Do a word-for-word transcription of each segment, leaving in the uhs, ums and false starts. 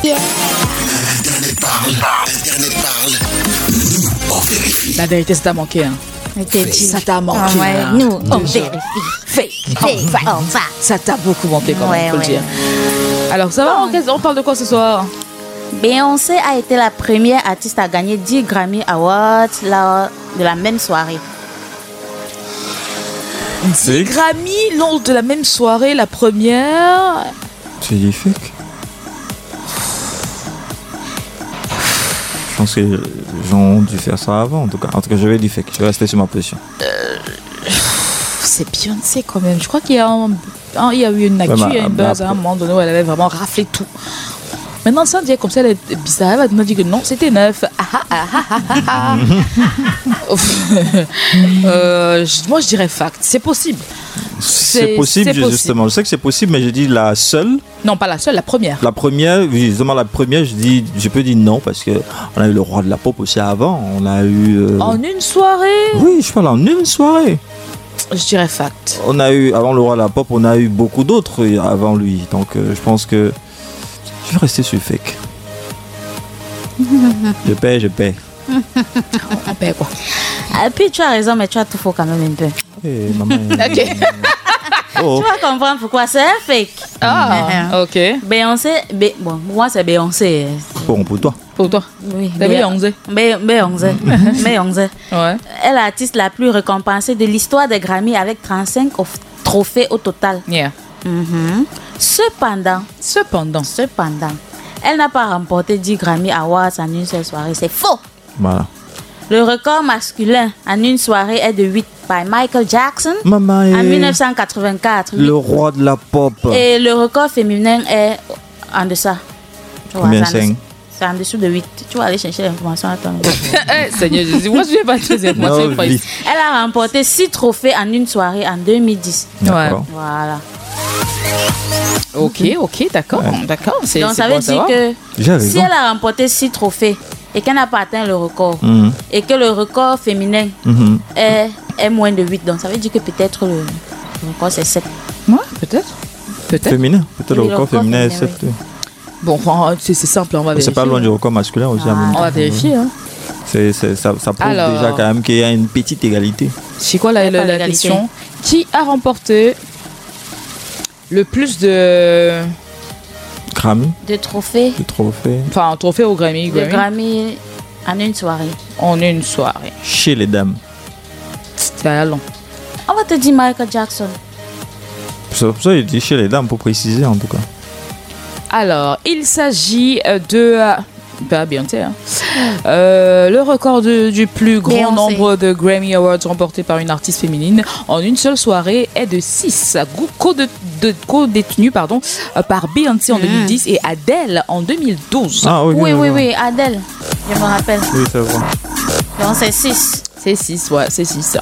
Internet parle, Internet parle. Nous, on vérifie. La vérité, ça t'a manqué. Hein. Ça t'a manqué. Ah ouais, hein. nous, on Déjà. vérifie. Fake. Fake. Enfin, Enfin. ça t'a beaucoup manqué quand même, Ouais, faut le ouais. dire. Alors, ça va, on, on parle de quoi ce soir? Beyoncé a été la première artiste à gagner dix Grammy Awards lors de la même soirée. dix Grammy lors de la même soirée, la première. Tu dis fake? Je pense que les gens ont dû faire ça avant, en tout cas. En tout cas, je vais dire fake. Je vais rester sur ma position. C'est Beyoncé quand même. Je crois qu'il y a, un, un- il y a eu une actu, Ouais, bah, il y a une bah, buzz à un moment donné où elle avait vraiment raflé tout. Maintenant, ça dit comme ça, elle est bizarre. Elle va nous dire que non, c'était neuf. Ah, ah, ah, ah, ah, ah. Euh, je- moi, je dirais fact. C'est possible. C'est possible, c'est possible. justement. Je sais que c'est possible, mais je dis la seule. Non, pas la seule, la première. La première, oui, justement, la première, je dis, je peux dire non, parce que on a eu le roi de la pop aussi avant. On a eu. euh, En une soirée, Oui, je parle en une soirée. je dirais fact. On a eu, avant le roi de la pop, on a eu beaucoup d'autres avant lui. Donc, euh, je pense que. Je vais rester sur fake. Je paie, je paie. On paie quoi. Et puis tu as raison, mais tu as tout faux quand même un peu. Eh, maman. Ok. Oh. Tu vas comprendre pourquoi c'est un fake. Ah, ok. Beyoncé, Be- bon, moi c'est Beyoncé. Bon, pour toi. Pour toi. Oui, T'as Beyoncé. Be- Beyoncé. Beyoncé. Ouais. Elle est l'artiste la plus récompensée de l'histoire des Grammy avec trente-cinq of- trophées au total. Yeah. Mhm. Cependant, Cependant. cependant, elle n'a pas remporté dix Grammy Awards en une seule soirée. C'est faux. Voilà. Le record masculin en une soirée est de huit par Michael Jackson Maman est en dix-neuf cent quatre-vingt-quatre. le roi de la pop. Et le record féminin est en deçà. Tu vois, Combien, c'est en cinq? dessous- C'est en dessous de huit. Tu vas aller chercher l'information. Attends. Eh, Seigneur Jésus, moi je vais pas te dire. Moi, Non, c'est pas vite. ici. Elle a remporté six trophées en une soirée en deux mille dix. D'accord. Voilà. Ok, ok, d'accord. D'accord. C'est, Donc c'est ça bon veut à dire savoir. que J'ai si raison. elle a remporté six trophées et qu'elle n'a pas atteint le record, Mhm. et que le record féminin Mhm. est, est moins de huit, donc ça veut dire que peut-être le, le record c'est sept. Ouais, peut-être. Peut-être. Féminin. Peut-être le Oui, le record record féminin est féminin, sept. Bon, enfin, c'est, c'est simple, on va vérifier. C'est pas loin du record masculin aussi. en même On temps. va vérifier. Hein. C'est, c'est- ça, ça prouve Alors. déjà quand même qu'il y a une petite égalité. C'est quoi la, Il y a la, pas la d'égalité. question? Qui a remporté le plus de. Grammy, De trophées de trophées. Enfin, un trophée au Grammy, de Grammy Grammy en une soirée. en une soirée? Chez les dames. C'est à long. On va te dire Michael Jackson. C'est pour ça qu'il dit chez les dames, pour préciser en tout cas. Alors, il s'agit euh, de. euh, Pas Beyoncé, hein. Euh, le record de- du plus grand Beyoncé. nombre de Grammy Awards remportés par une artiste féminine en une seule soirée est de six, co-de- de- co-détenus pardon, euh, par Beyoncé en deux mille dix et Adele en deux mille douze. Ah oui, Oui, oui, oui, Adèle. Je me rappelle. Oui, c'est vrai. Donc c'est six. C'est six, ouais, c'est six.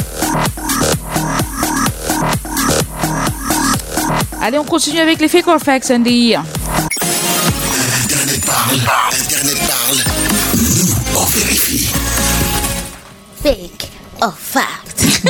Allez, on continue avec les fake or facts, Andy. Internet parle, Internet parle. Nous, on vérifie. Fake or fact.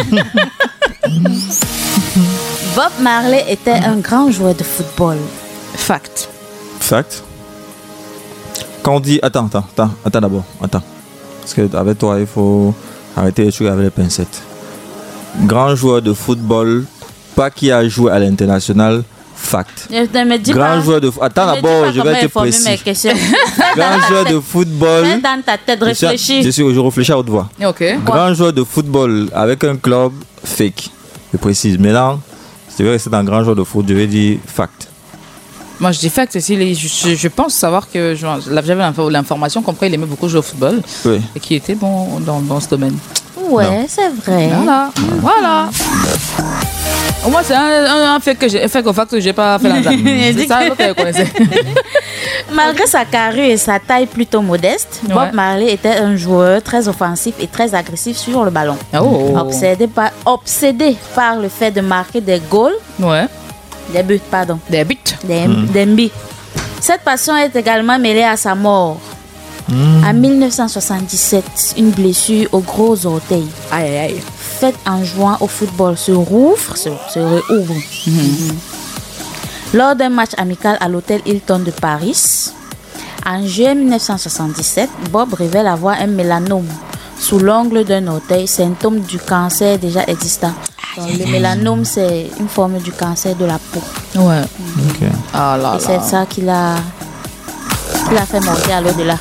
Bob Marley était un grand joueur de football. Fact. Fact. Quand on dit. Attends, attends, attends, attends d'abord. Attends. Parce qu'avec toi, il faut arrêter les trucs avec les pincettes. Grand joueur de football, pas qui a joué à l'international. Fact. Ne, ne me dis Grand pas. joueur de. Attends ne me dis d'abord, pas je comment vais être informer précis. mes questions. Grand joueur de football. Mets dans ta tête, Je suis- réfléchis. Je, suis, je réfléchis à haute voix. Ok. Grand joueur de football avec un club fake. Je précise. Maintenant, c'est vrai que c'est un grand joueur de foot. Je vais dire fact. Moi, je dis fact. Si les- je, je- je pense savoir que je- là, j'avais l'info- l'information comme quoi il aimait beaucoup jouer au football Oui. et qu'il était bon dans, dans ce domaine. Ouais, c'est vrai. Voilà. Voilà. Au moins, c'est un, un, un fait que j'ai un fait qu'au fact que j'ai pas fait la dame. C'est ça que vous connaissez. Malgré sa carrure et sa taille plutôt modeste, Ouais. Bob Marley était un joueur très offensif et très agressif sur le ballon. Oh. Obsédé par, obsédé par le fait de marquer des goals, Ouais. des buts, pardon, Des buts. des, des buts. Cette passion est également mêlée à sa mort. En mille neuf cent soixante-dix-sept, une blessure au gros orteil, Aïe, aïe, aïe. faite en jouant au football, se rouvre, se, se réouvre. Mhm. Lors d'un match amical à l'hôtel Hilton de Paris, En juillet mille neuf cent soixante-dix-sept, Bob révèle avoir un mélanome sous l'ongle d'un orteil, symptôme du cancer déjà existant. Donc, le mélanome, c'est une forme du cancer de la peau. Ouais. Ok. Ah là Et c'est là. ça qui l'a, qui l'a fait monter à l'au-delà.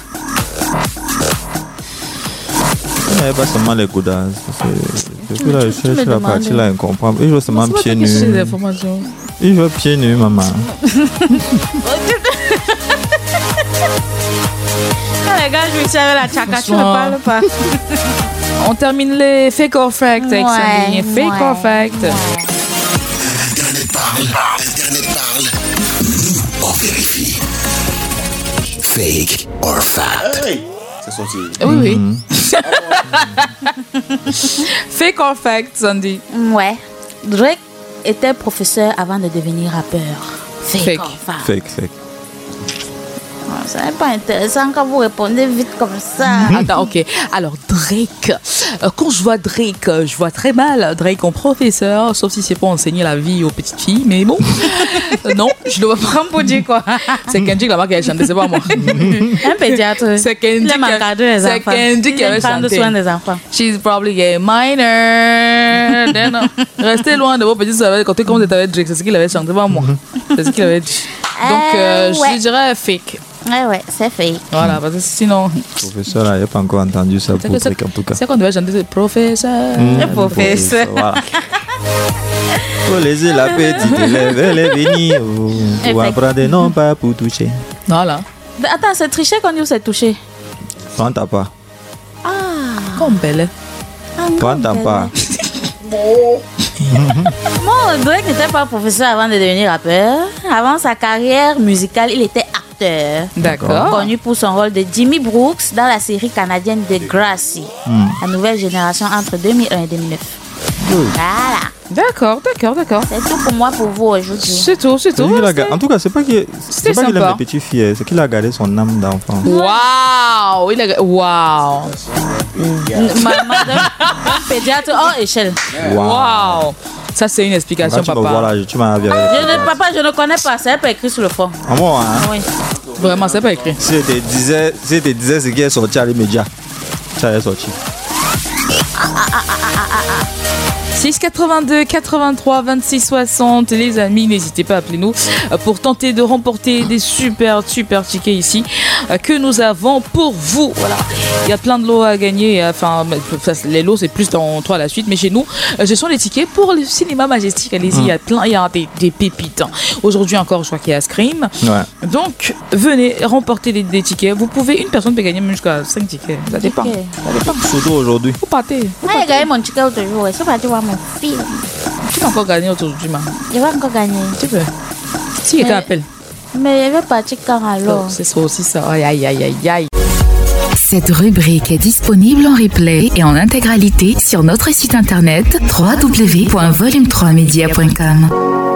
Il n'y avait pas seulement les goudasses. Depuis là, je tu cherche me la demandes. partie là incomprendre. Il joue seulement C'est pas pieds toi qui cherches des nus. informations. Il joue pieds nus, maman. Quand les gars jouent ici avec la tchaka, tu ne Bonsoir. parles pas. On termine les fake or fact avec Sandy. Fake ouais, or fact. ouais. Internet parle. Internet parle. Nous, on vérifie. Fake or fact. Hey, c'est sorti. Oui, oui. Fake or fact, Sandy. Ouais. Drake était professeur avant de devenir rappeur. Fake. Fake. or fact. Fake, fake. Ce n'est pas intéressant quand vous répondez vite comme ça. Attends, ok. Alors, Drake. Euh, quand je vois Drake, euh, je vois très mal Drake en professeur, sauf si c'est pour enseigner la vie aux petites filles. Mais bon, Euh, non, je le vois pas. Comme pour dire quoi. C'est Kendrick là-bas qui a chanté, c'est pas moi. Un pédiatre. C'est Il Kendrick aime qui a- encadrer les c'est enfants. Kendrick Il qui aime avait prendre chanté. soin des enfants. She's probably a minor. Then, uh, restez loin de vos petits savants. Quand tu commences avec Drake, c'est ce qu'il avait chanté, pas moi. C'est ce qu'il avait dit. Donc, euh, Euh, ouais. je dirais fake. Ouais, ouais, c'est fake. Voilà, parce que sinon, Professeur, là, il n'y a pas encore entendu ça c'est pour que c'est- Drake en tout cas. c'est qu'on devait chanter c'est professeur. Le professeur. Voilà. Faut laisser la petite élève, elle est venue oh, pour Effect. apprendre, non pas pour toucher. Voilà. Attends, c'est triché qu'on dit ou c'est touché? Prends ta part. Ah, Comme belle. ah non, Prends ta belle. part. Bon, Drake n'était pas professeur avant de devenir rappeur. Avant sa carrière musicale, il était acteur. D'accord. Connu pour son rôle de Jimmy Brooks dans la série canadienne Degrassi, la nouvelle génération entre deux mille un et deux mille neuf. Voilà, D'accord, d'accord, d'accord. c'est tout pour moi pour vous aujourd'hui. C'est tout, c'est C'est tout. lui qui l'a ga- En tout cas, c'est pas qu'il C'était c'est pas qu'il aime sympa. les petites filles, c'est qu'il a gardé son âme d'enfant. Waouh! Il a... Waouh! Ma madame, pédiatre hors échelle. Waouh! Ça, c'est une explication, Quand tu me vois papa. là, tu m'as vu Je avec. ne, papa, je ne connais pas, c'est pas écrit sur le fond. Ah bon, hein? Oui. Vraiment, c'est pas écrit. Si je te disais, si je te disais ce qui est sorti à l'immédiat, ça est sorti. six quatre-vingt-deux quatre-vingt-trois vingt-six soixante, les amis, n'hésitez pas à appeler nous euh, pour tenter de remporter des super super tickets ici euh, que nous avons pour vous. Voilà, il y a plein de lots à gagner. Enfin, les lots c'est plus dans trois à la suite, mais chez nous, euh, ce sont les tickets pour le cinéma Majestic. Allez-y, il y a plein, il y a des, des pépites. hein. Aujourd'hui encore, je crois qu'il y a Scream. Ouais. Donc, venez remporter des, des tickets. Vous pouvez, une personne peut gagner même jusqu'à cinq tickets. Ça dépend. Ok. Ça dépend. Surtout aujourd'hui. Vous partez. Vous Ah, j'ai gagné mon ticket l'autre jour. C'est parti voir mon film. Tu peux encore gagner aujourd'hui, ma. Je vais encore gagner. Tu peux. Si quelqu'un Mais- appelle. Mais je vais partir quand alors? C'est ça aussi ça. Aïe aïe aïe aïe aïe. Cette rubrique est disponible en replay et en intégralité sur notre site internet w w w point volume trois media point com.